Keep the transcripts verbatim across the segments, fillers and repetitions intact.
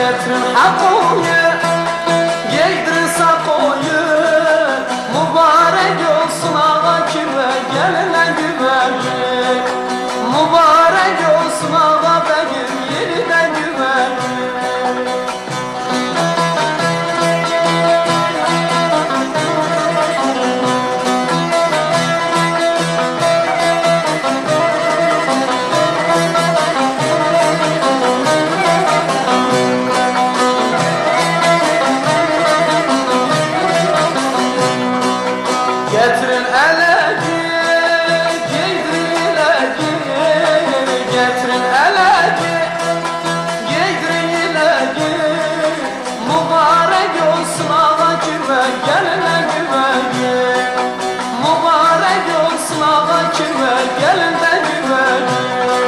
getirin hakoyu, giydirin sakoyu. Mübarek olsun ağa kime geline güveni. Mübarek olsun ağa benim yeniden güveni. Getirin elegi, giydirin elegi, getirin elegi, giydirin elegi. Mübarek olsun ağa kime geline güveni. Mübarek olsun ağa kime geline güveni.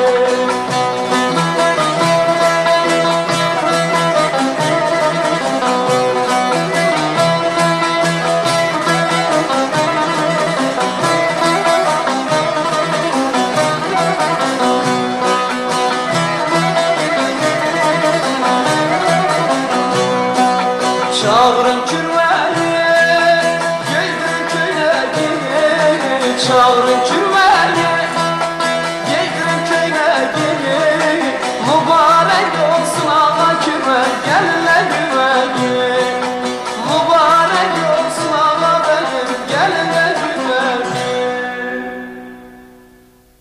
Çağırın kürveli, giydirin köylegi. Çağırın kürveli.